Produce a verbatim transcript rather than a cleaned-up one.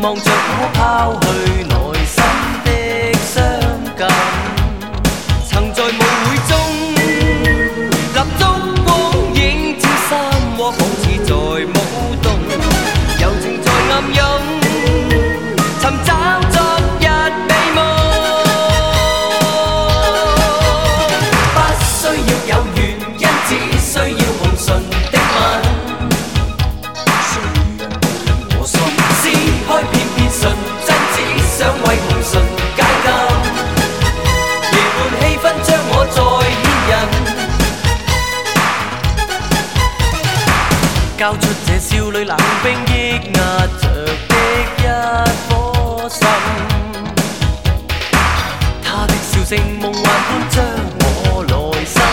望着我拋去內心的傷感，曾在舞會中立燭光影照三窩，仿似在舞動，柔情在暗湧，尋找昨日美夢。不需要有原因，只需要紅唇的吻。開片片純真，只想為紅唇解禁。夜半氣氛將我再牽引，交出這少女冷冰抑壓着的一顆心。她的笑聲夢幻般將我內心